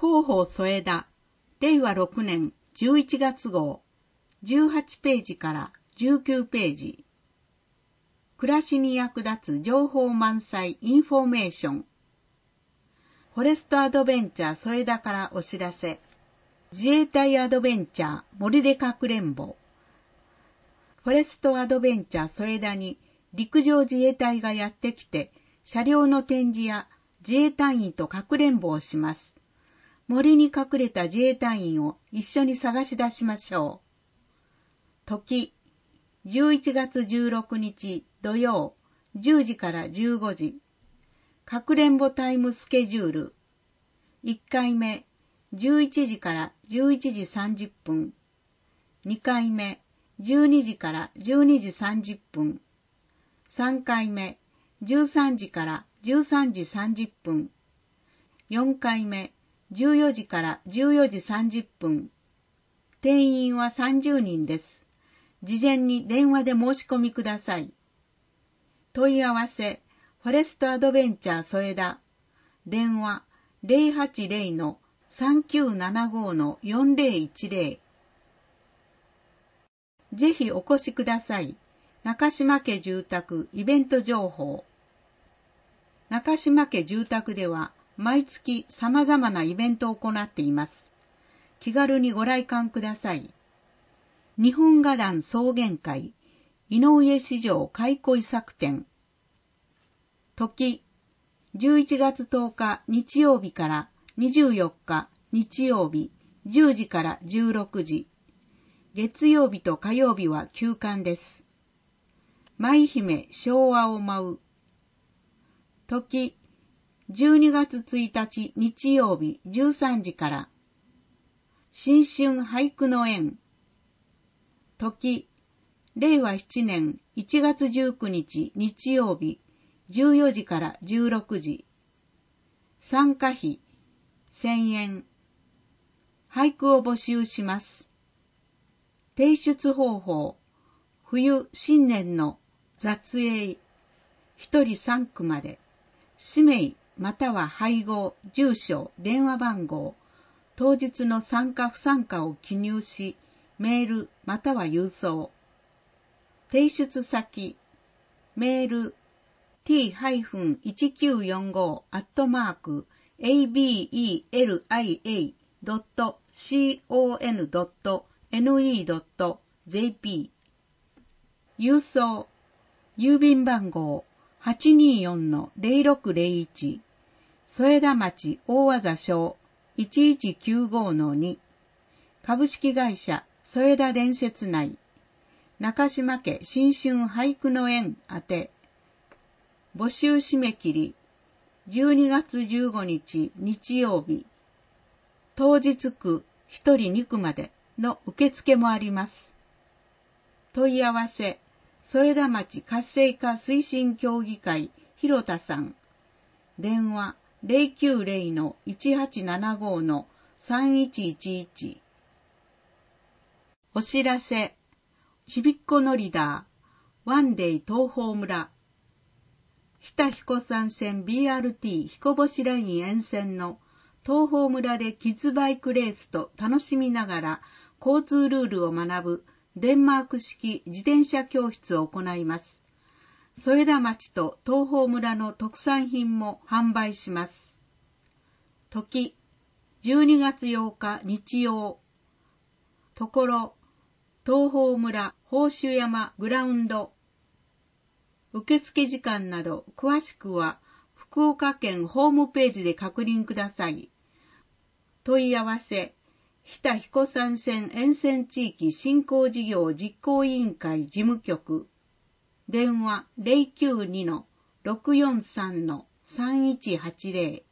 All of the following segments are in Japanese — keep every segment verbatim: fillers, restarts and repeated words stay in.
広報添田、れいわろくねんじゅういちがつ号、じゅうはちページからじゅうきゅうページ。暮らしに役立つ情報満載インフォメーション。フォレストアドベンチャー添田からお知らせ。自衛隊アドベンチャー森でかくれんぼ。フォレストアドベンチャー添田に陸上自衛隊がやってきて、車両の展示や自衛隊員とかくれんぼをします。森に隠れた自衛隊員を一緒に探し出しましょう。時、じゅういちがつじゅうろくにち土曜、じゅうじからじゅうごじ。かくれんぼタイムスケジュール。いっかいめ、じゅういちじからじゅういちじさんじゅっぷん。にかいめ、じゅうにじからじゅうにじさんじゅっぷん。さんかいめ、じゅうさんじからじゅうさんじさんじゅっぷん。よんかいめ、じゅうよじからじゅうよじさんじゅっぷん。定員はさんじゅうにんです。事前に電話で申し込みください。問い合わせ、フォレストアドベンチャー添田。電話 ゼロはちゼロのさんきゅうななごのよんゼロいちゼロ。ぜひお越しください。中島家住宅イベント情報。中島家住宅では毎月様々なイベントを行っています。気軽にご来館ください。日本画壇草原会井上市場開墾作展。時、じゅういちがつとおか日曜日からにじゅうよっか日曜日じゅうじからじゅうろくじ。月曜日と火曜日は休館です。舞姫昭和を舞う。時、じゅうにがつついたち日曜日じゅうさんじから。新春俳句の宴。時、れいわななねんいちがつじゅうくにち日曜日じゅうよじからじゅうろくじ。参加費せんえん。俳句を募集します。提出方法、冬新年の雑詠、一人三句まで。氏名または配合、住所、電話番号、当日の参加不参加を記入し、メールまたは郵送。提出先、メール ティーいちきゅうよんご アットマーク エービーイーエルアイエードットコム ドットネット ドットジェーピー。郵送、郵便番号 はちにーよんのゼロろくゼロいち、添田町大字小 いちいちきゅうごのに、株式会社添田伝説内、中島家新春俳句の宴宛て。募集締め切り、じゅうにがつじゅうごにち日曜日。当日区一人二句までの受付もあります。問い合わせ、添田町活性化推進協議会広田さん。電話ゼロきゅうゼロのいちはちななごのさんいちいちいち。お知らせ、ちびっこのリダー、ワンデイ東峰村。日田彦山線 ビーアールティー 彦星ライン沿線の東峰村でキッズバイクレースと楽しみながら交通ルールを学ぶデンマーク式自転車教室を行います。添田町と東峰村の特産品も販売します。時、じゅうにがつようか日曜。ところ、東峰村宝珠山グラウンド。受付時間など詳しくは福岡県ホームページで確認ください。問い合わせ、日田彦山線沿線地域振興事業実行委員会事務局。電話ゼロきゅうにのろくよんさんのさんいちはちゼロ。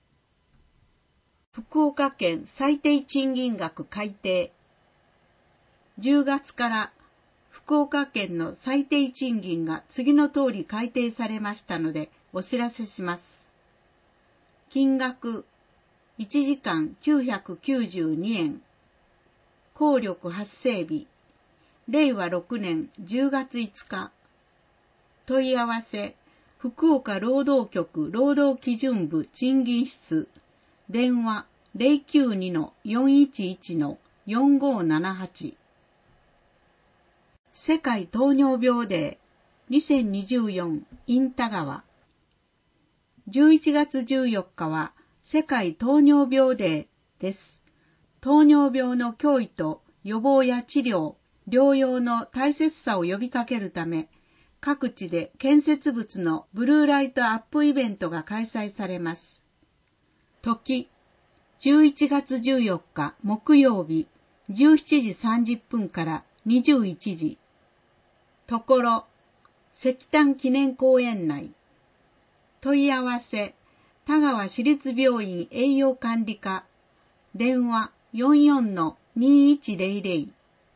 福岡県最低賃金額改定。じゅうがつから福岡県の最低賃金が次の通り改定されましたのでお知らせします。金額いちじかんきゅうひゃくきゅうじゅうにえん。効力発生日れいわろくねんじゅうがついつか。問い合わせ、福岡労働局労働基準部賃金室。電話ゼロきゅうにのよんいちいちのよんごーななはち。世界糖尿病デーにせんにじゅうよん in 田川。じゅういちがつじゅうよっかは世界糖尿病デーです。糖尿病の脅威と予防や治療、療養の大切さを呼びかけるため、各地で建設物のブルーライトアップイベントが開催されます。時、じゅういちがつじゅうよっか木曜日じゅうしちじさんじゅっぷんからにじゅういちじ。ところ、石炭記念公園内。問い合わせ、田川市立病院栄養管理課。電話 よんよんのにいちゼロゼロ。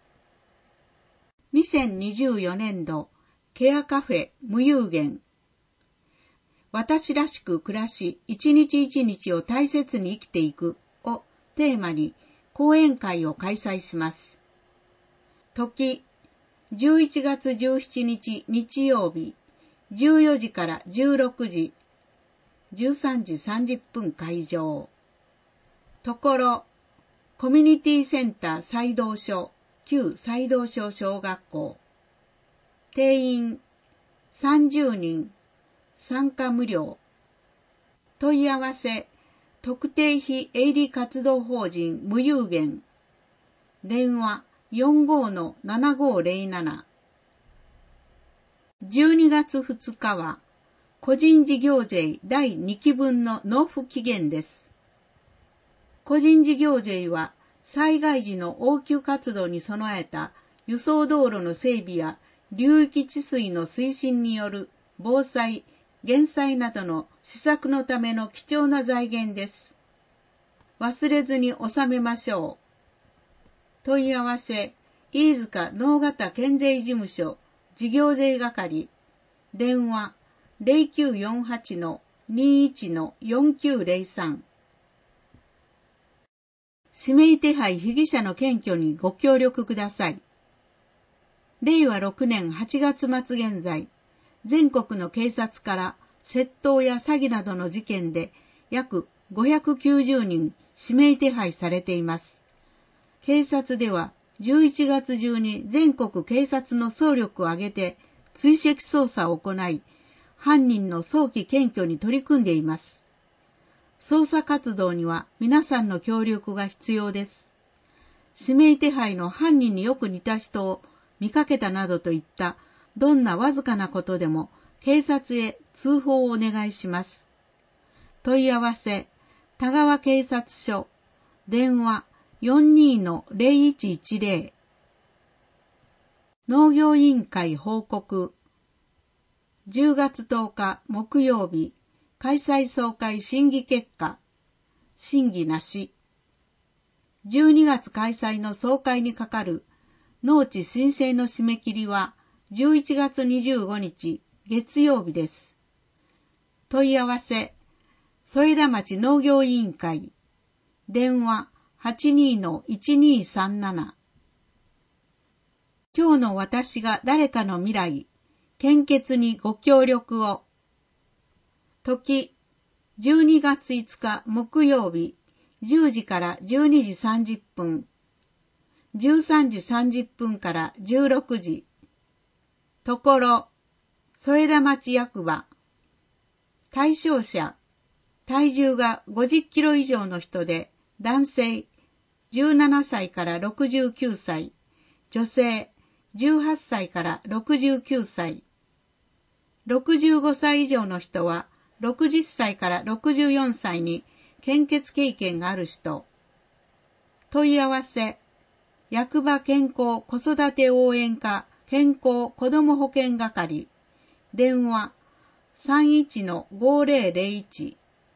にせんにじゅうよねんど、ケアカフェ無有限。私らしく暮らし、一日一日を大切に生きていくをテーマに講演会を開催します。時、じゅういちがつじゅうしちにち日曜日、じゅうよじからじゅうろくじ、じゅうさんじさんじゅっぷん会場。ところ、コミュニティセンター斎道所、旧斎道所小学校。定員さんじゅうにん、参加無料。問い合わせ、特定非営利活動法人無有限。電話 よんごーのななごーゼロなな。じゅうにがつふつかは、個人事業税だいにきぶんの納付期限です。個人事業税は、災害時の応急活動に備えた輸送道路の整備や流域治水の推進による防災、減災などの施策のための貴重な財源です。忘れずに納めましょう。問い合わせ、飯塚直方県税事務所事業税係。電話ゼロきゅうよんはちのにいちのよんきゅうゼロさん。指名手配被疑者の検挙にご協力ください。れいわろくねんはちがつまつ現在、全国の警察から窃盗や詐欺などの事件で約ごひゃくきゅうじゅうにん指名手配されています。警察ではじゅういちがつ中に全国警察の総力を挙げて追跡捜査を行い、犯人の早期検挙に取り組んでいます。捜査活動には皆さんの協力が必要です。指名手配の犯人によく似た人を見かけたなどといったどんなわずかなことでも警察へ通報をお願いします。問い合わせ、田川警察署、電話 よんにーのゼロいちいちゼロ。農業委員会報告。じゅうがつとおか木曜日、開催総会審議結果。審議なし。じゅうにがつ開催の総会にかかる農地申請の締め切りはじゅういちがつにじゅうごにち月曜日です。問い合わせ、添田町農業委員会。電話 はちにーのいちにーさんなな。今日の私が誰かの未来、献血にご協力を。時、じゅうにがついつか木曜日、じゅうじからじゅうにじさんじゅっぷん、じゅうさんじさんじゅっぷんからじゅうろくじ。ところ、添田町役場。対象者、体重がごじゅっキロ以上の人で、男性、じゅうななさいからろくじゅうきゅうさい、女性、じゅうはっさいからろくじゅうきゅうさい。ろくじゅうごさい以上の人は、ろくじゅっさいからろくじゅうよんさいに献血経験がある人。問い合わせ、役場健康子育て応援課健康子ども保健係。電話 さんいちのごーぜろぜろいち。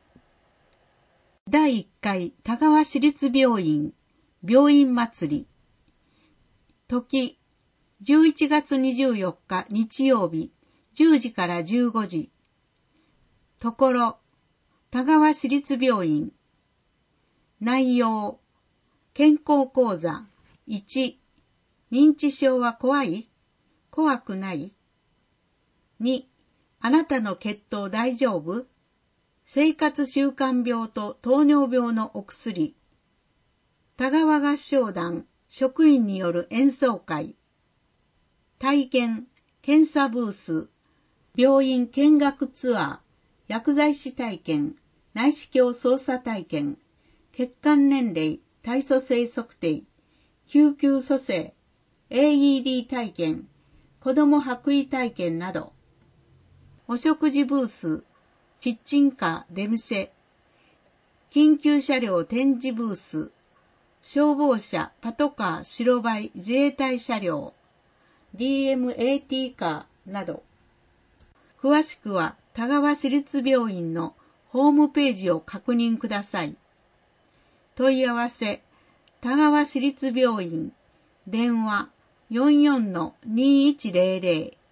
だいいっかい田川市立病院病院祭り。時、じゅういちがつにじゅうよっか日曜日じゅうじからじゅうごじ。ところ、田川市立病院。内容、健康講座。いち、認知症は怖い？怖くない？に、あなたの血糖大丈夫？ 生活習慣病と糖尿病のお薬、田川合唱団職員による演奏会、体験、検査ブース、病院見学ツアー、薬剤師体験、内視鏡操作体験、血管年齢、体組成測定、救急蘇生、エーイーディー 体験、子ども白衣体験など、お食事ブース、キッチンカー出店、緊急車両展示ブース、消防車、パトカー、白バイ、自衛隊車両、ディーエムエーティー カーなど、詳しくは田川市立病院のホームページを確認ください。問い合わせ、田川市立病院、電話 よんよんのにいちゼロゼロ。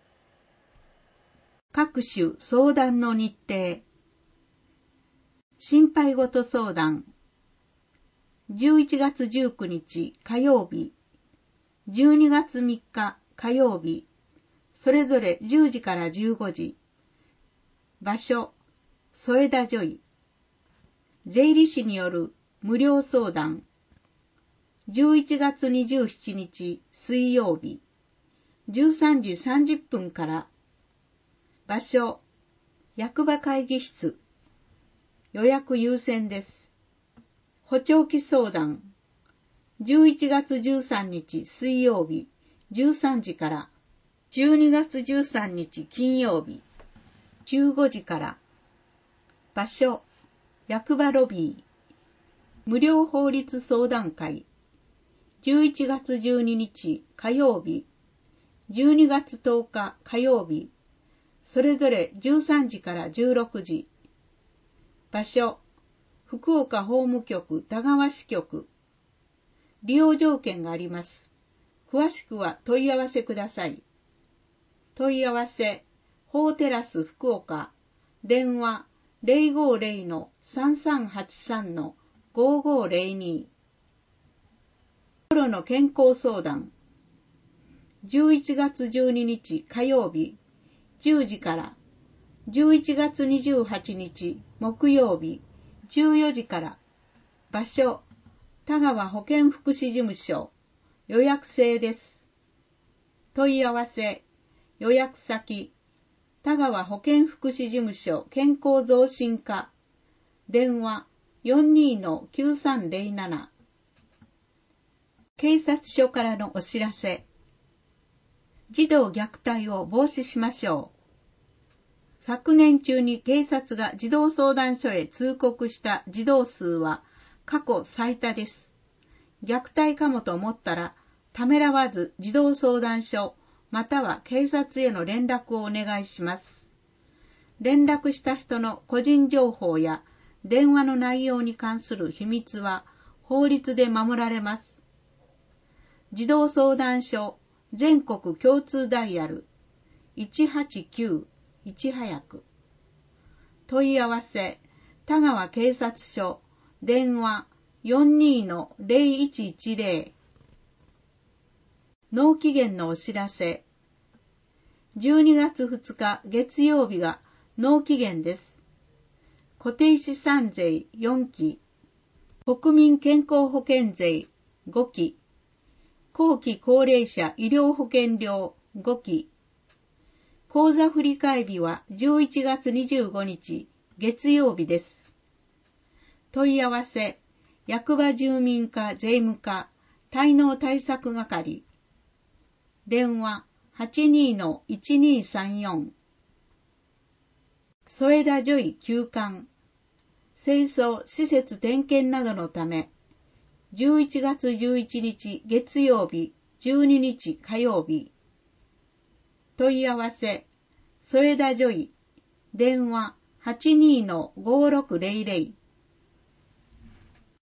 各種相談の日程。心配事相談。じゅういちがつじゅうくにち火曜日、じゅうにがつみっか火曜日、それぞれじゅうじからじゅうごじ。場所、添田女医。税理士による無料相談。じゅういちがつにじゅうしちにち水曜日、じゅうさんじさんじゅっぷんから。場所、役場会議室。予約優先です。補聴器相談。じゅういちがつじゅうさんにち水曜日、じゅうさんじから。じゅうにがつじゅうさんにち金曜日、じゅうごじから。場所、役場ロビー。無料法律相談会。じゅういちがつじゅうににち火曜日、じゅうにがつとおか火曜日、それぞれじゅうさんじからじゅうろくじ。場所、福岡法務局田川支局。利用条件があります。詳しくは問い合わせください。問い合わせ、法テラス福岡、電話 ゼロごゼロのさんさんはちさんのごごゼロに。心の健康相談。じゅういちがつじゅうににち火曜日、じゅうじから。じゅういちがつにじゅうはちにち木曜日、じゅうよじから。場所、田川保健福祉事務所。予約制です。問い合わせ、予約先、田川保健福祉事務所健康増進課。電話 よんにーのきゅうさんゼロなな。警察署からのお知らせ。児童虐待を防止しましょう。昨年中に警察が児童相談所へ通告した児童数は過去最多です。虐待かもと思ったら、ためらわず児童相談所または警察への連絡をお願いします。連絡した人の個人情報や電話の内容に関する秘密は法律で守られます。児童相談所全国共通ダイヤルいちはちきゅういち早く。問い合わせ、田川警察署電話 よんにーのゼロいちいちゼロ。納期限のお知らせ。じゅうにがつふつか月曜日が納期限です。固定資産税よんき、国民健康保険税ごき、後期高齢者医療保険料ごき。口座振替日はじゅういちがつにじゅうごにち月曜日です。問い合わせ、役場住民課税務課滞納対策係。電話 はちにーのいちにーさんよん。添田女医休館。清掃施設点検などのため、じゅういちがつじゅういちにち月曜日、じゅうににち火曜日。問い合わせ、添田女医。電話 はちにーのごろくゼロゼロ。